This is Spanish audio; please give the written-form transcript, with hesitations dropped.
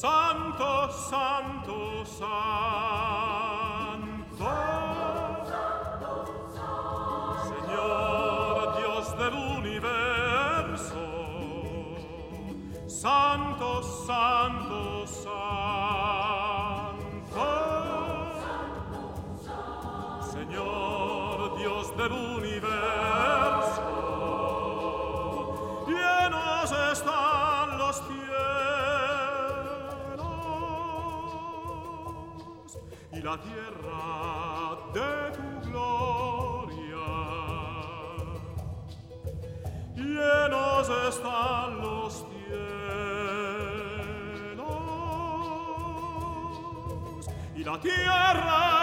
Santo, santo, santo, Señor Dios del universo. Santo, santo, santo, Señor Dios del universo. Llenos están los cielos y la tierra de tu gloria. Llenos están los cielos y la tierra